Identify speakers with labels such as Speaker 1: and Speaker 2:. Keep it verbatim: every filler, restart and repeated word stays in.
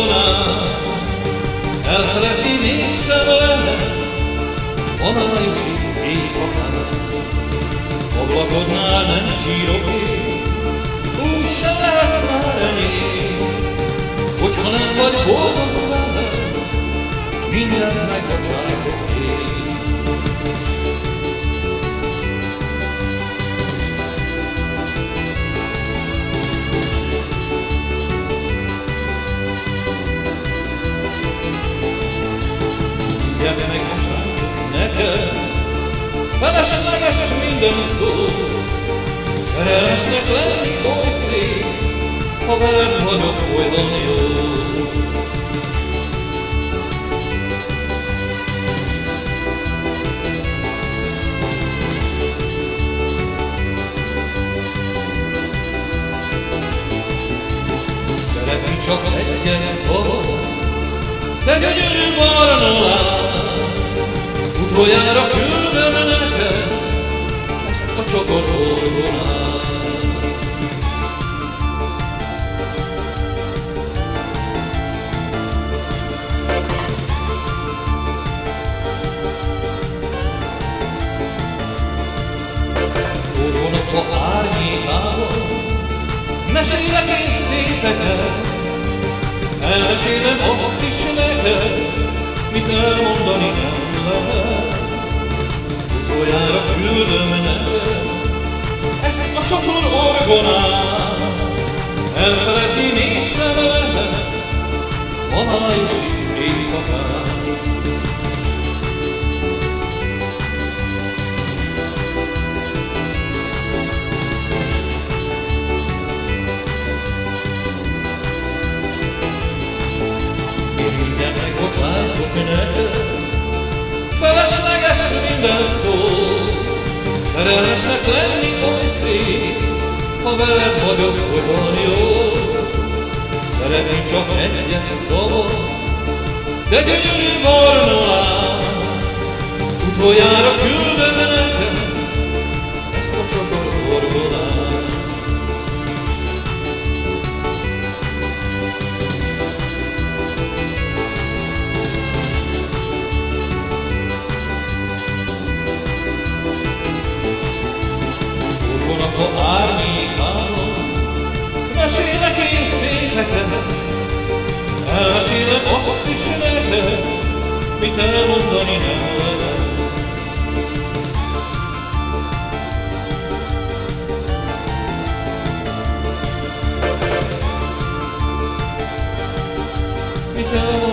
Speaker 1: horgonál. Elfeledni mégsem lehet homályos éjszakán. Ablakodnál nem sírok én, úgy sem lehet már enyém. Hogyha nem vagy boldog velem, mindent megbocsájtok én. Gyere megbocsájtok neked, felesleges minden szó. Szerelmesnek lenni oly szép, ha veled vagyok olyan jó. Szeretni csak egyet szabad, te gyönyörű barna lány. Utoljára küldöm neked ezt a csokor horgonát. Orgonoszva árnyékában mesélek én szépeket. Elmesélem azt is neked, mit elmondani nem lehet. Utoljára küldöm neked ezt a csokor orgonát. Elfeledni mégsem lehet homályos éjszakán. Megbocsájtok neked, felesleges minden szó. Szerelmesnek lenni oly szép, ha veled vagyok olyan jó. Szeretni csak egyet szabad, de gyönyörű barna lány. Utoljára küldöm neked ezt a csokor horgonát. Orgonoszva árnyékában mesélek én szépeket. Elmesélem azt is neked, mit elmondani nem lehet. Mit elmondani